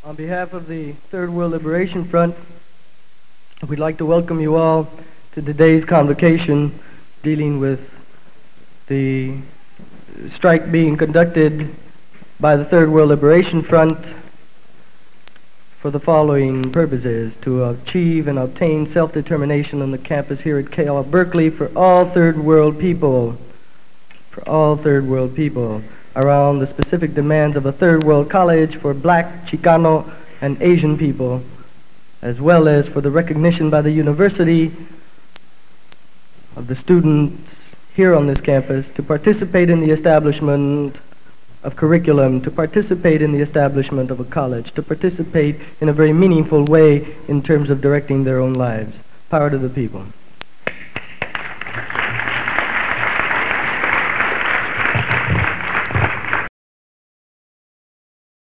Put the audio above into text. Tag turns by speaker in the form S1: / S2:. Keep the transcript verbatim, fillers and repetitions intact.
S1: On behalf of the Third World Liberation Front, we'd like to welcome you all to today's convocation dealing with the strike being conducted by the Third World Liberation Front for the following purposes: to achieve and obtain self-determination on the campus here at K L Berkeley for all Third World people, for all Third World people, around the specific demands of a Third World College for Black, Chicano, and Asian people, as well as for the recognition by the university of the students here on this campus to participate in the establishment of curriculum, to participate in the establishment of a college, to participate in a very meaningful way in terms of directing their own lives. Power to the people.